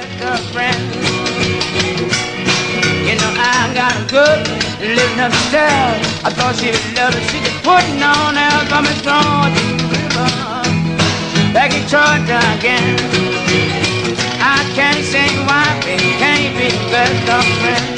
best of friends. You know I got a good living upstairs. I thought she would love it. She was putting on her coming Georgia River. Back in Georgia again. I can't say why it can't be the best of friends.